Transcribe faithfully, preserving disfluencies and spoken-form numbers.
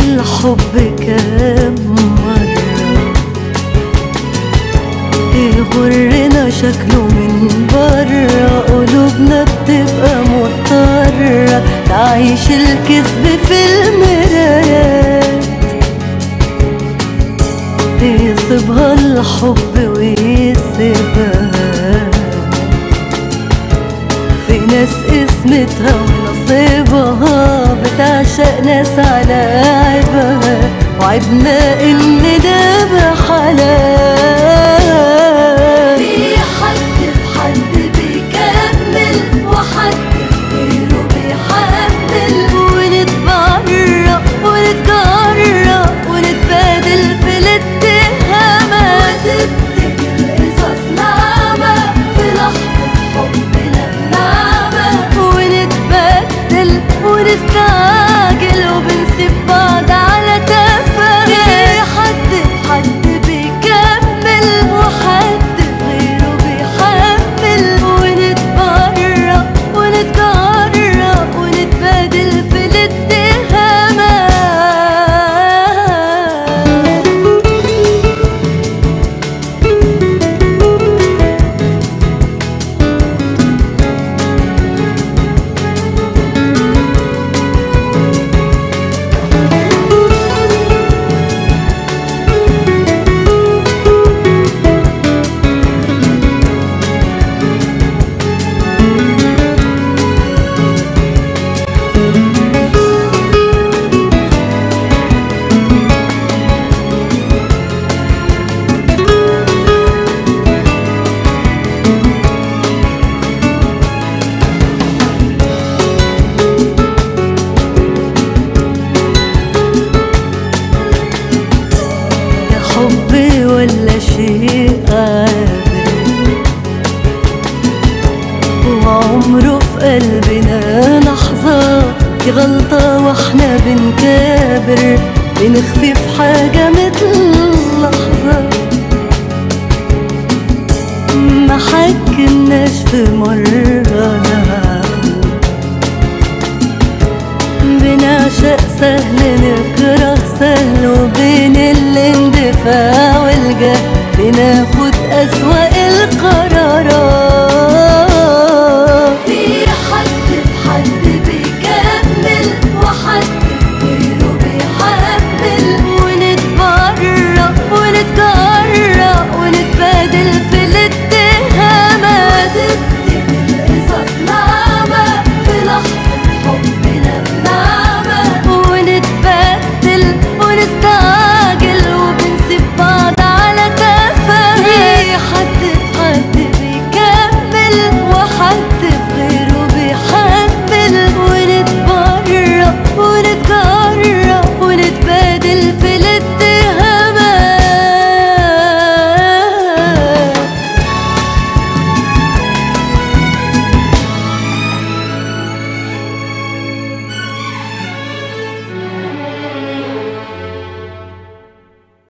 الحب كام مرة يغرنا شكله من برا، قلوبنا بتبقى مضطرة تعيش الكذب في المرايات. يصيبها الحب ويسيبها، في ناس اسمتها ونصيبها بتعشق ناس على عيبها، وعيبنا ان ده بحلال. في حد بحد بيكمل وحد غيره بيحمل، ونتبرق ونتجرأ ونتبادل في الاتهامات، وتبتدي القصص ناعمة في لحظة حبنا بنعمة، ونتبدل ونستعجل وبنسيب بعض على تفاهة. في حد بحد بيكمل وحد غيره بيحمل، ونتبرق ونتجرأ ونتبادل في الاتهامات. حب ولا شيء قابل، وعمره في قلبنا لحظة دي غلطة واحنا بنكابر، بنخفي في حاجة مثل لحظة. ما حكمناش في مرة بنعشق سهل نكره سهل، وبين الاندفاع والجهل بناخد أسوأ